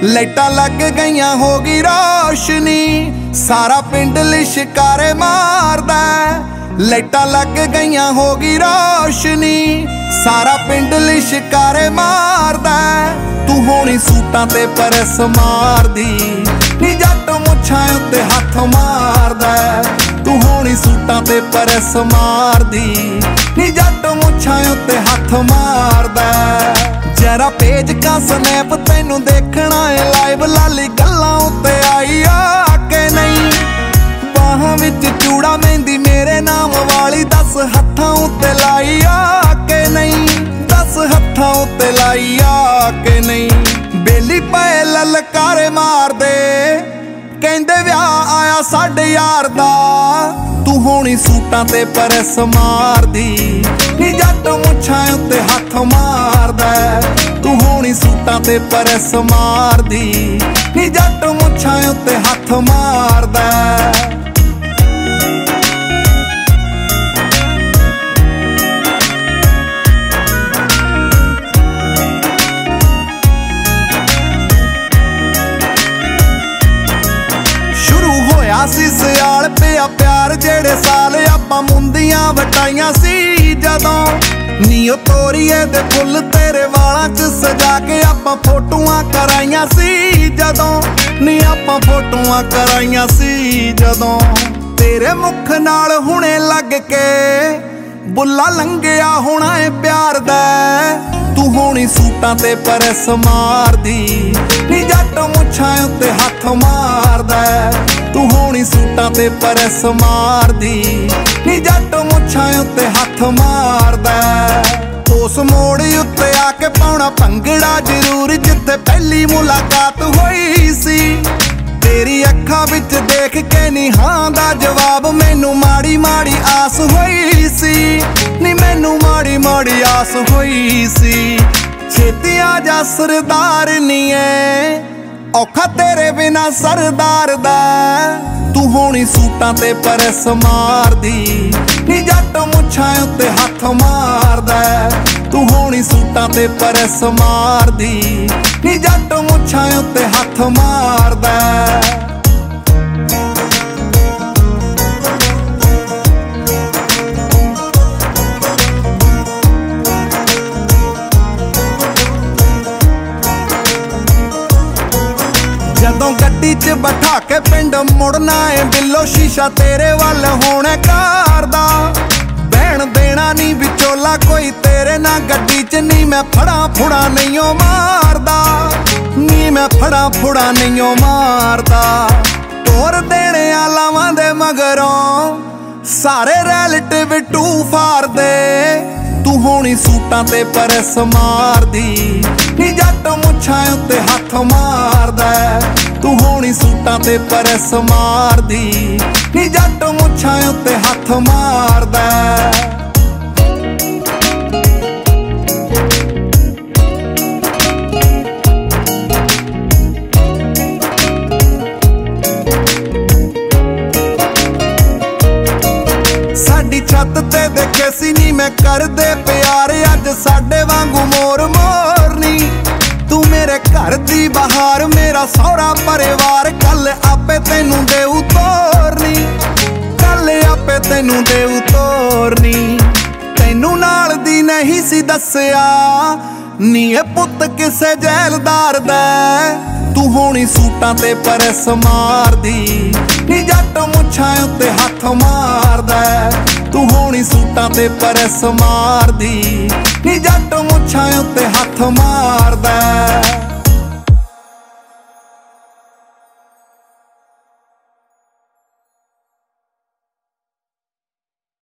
लाइटां लग गईयां होगी रोशनी, सारा पिंड लिशकारे मारदा। लाइटां लग गईयां होगी रोशनी, सारा पिंड लिशकारे मारदा। तू होनी सूटां ते परस मारदी, नी जट मुछां उत्ते हथ मारदा। तू होनी सूटां ते परस मारदी, नी जट मुछां उत्ते हथ मारदा। जरा पेज का स्नैप तैनू देखना है लाइव, लाली गल्लां उत्ते आई आ के नहीं। बाहां विच चूड़ा मेहंदी मेरे नाम वाली, 10 हत्थां उत्ते लाई आ के नहीं। 10 हत्थां उत्ते लाई आ के नहीं। बेली पए ललकारे मार दे, कहंदे विआह आया साडे यार दा। तू होनी सूटां ते परस मारदी, नी जट मुछां उत्ते हथ मारदा। तू होनी सूटां ते परस मारदी, नी जट मुछां उत्ते हथ मारदा। सी सियाल पिया प्यार जेड़े साल आपां मुंदियां वटाइयां सी जदों। नीओ तोरीए दे फुल तेरे वालां च सजा के आपां फोटोआं कराइयां सी जदों। नी आपां फोटोआं कराइयां सी जदों। तेरे मुख नाल हुणे लग के बुल्ला लंघिया होना है प्यार दा। तू होनी सूटां ते परस मारदी, नी जट मुछां उत्ते हथ मारदा। तू होनी सूटां ते परस मारदी, नी जट मुछां उत्ते हथ मारदा। उस मोड़ उत्ते आके पाउणा भंगड़ा जरूर, जिथे पहली मुलाकात होई सी। तेरी अखां विच देख के नी हां दा जवाब, मैनू माड़ी माड़ी आस होई सी। नी मैनू माड़ी माड़ी आस होई सी। छेती आ जा सरदार नी ऐ औखा तेरे बिना सरदार दा। तू होनी सूटां ते परस मारदी, नी जट मुछां उत्ते हथ मारदा। तू होनी सूटां ते परस मारदी, नी जट मुछां उत्ते हथ मारदा। जदों गड्डी च बैठा के पिंड मुड़ना है बिल्लो, शीशा तेरे वल होने कार दा। बहन देना नी विचोला कोई तेरे ना गड्डी च, नी मैं फड़ा फुड़ा नहीं मारदा। नी मैं फड़ा फुड़ा नहीं मारदा। तोर देने आलावां दे मगरों सारे रिलेटिव टू फार दे। तू होनी सूटां ते परस मारदी, नी जट मुछां उत्ते हथ मारदा। तू होनी सूटां ते परस मारदी, नी जट मुछां उत्ते हथ मारदा। साडी छत ते देखे सी नी मैं करदे प्यार, अज साडे वांगू मोर मोरनी। तू मेरे घर दी बहार, मेरा सौरा परिवार, कल आपे तैनू देऊ तोरनी। कल आपे तैनू देऊ तोरनी। तैनू नाल दी नहीं सी दस्सिया, नी ए पुत किसे जैलदार दा। तू होनी सूटां ते परस मारदी, नी जट मुछां उत्ते हथ मारदा। तू होनी सूटां ते परस मारदी, नी जट मुछां उत्ते हथ मारदा।